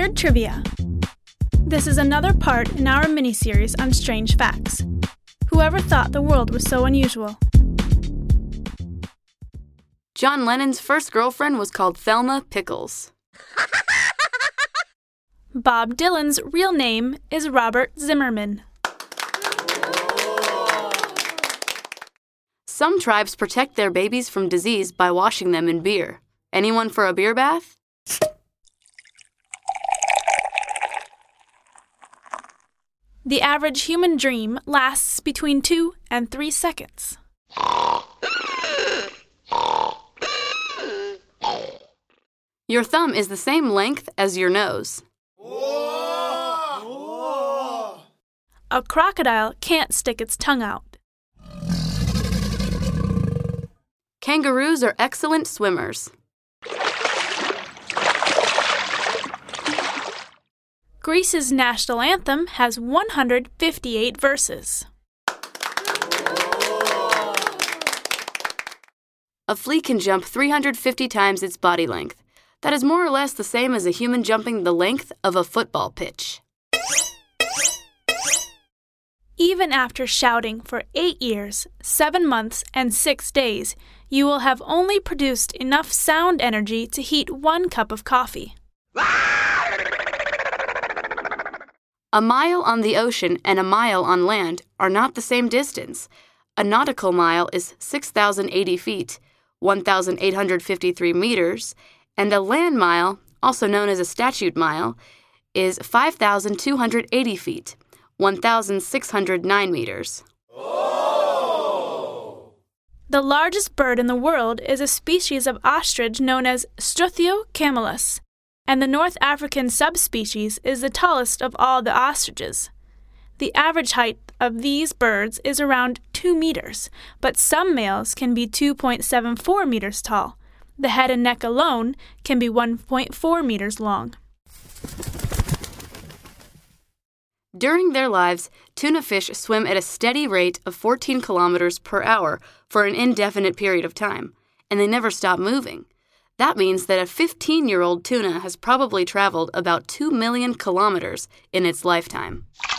Weird Trivia. This is another part in our mini-series on strange facts. Whoever thought the world was so unusual? John Lennon's first girlfriend was called Thelma Pickles. Bob Dylan's real name is Robert Zimmerman. Some tribes protect their babies from disease by washing them in beer. Anyone for a beer bath? The average human dream lasts between 2 and 3 seconds. Your thumb is the same length as your nose. A crocodile can't stick its tongue out. Kangaroos are excellent swimmers. Greece's national anthem has 158 verses. A flea can jump 350 times its body length. That is more or less the same as a human jumping the length of a football pitch. Even after shouting for 8 years, 7 months, and 6 days, you will have only produced enough sound energy to heat 1 cup of coffee. A mile on the ocean and a mile on land are not the same distance. A nautical mile is 6,080 feet, 1,853 meters, and a land mile, also known as a statute mile, is 5,280 feet, 1,609 meters. The largest bird in the world is a species of ostrich known as Struthio camelus, and the North African subspecies is the tallest of all the ostriches. The average height of these birds is around 2 meters, but some males can be 2.74 meters tall. The head and neck alone can be 1.4 meters long. During their lives, tuna fish swim at a steady rate of 14 kilometers per hour for an indefinite period of time, and they never stop moving. That means that a 15-year-old tuna has probably traveled about 2 million kilometers in its lifetime.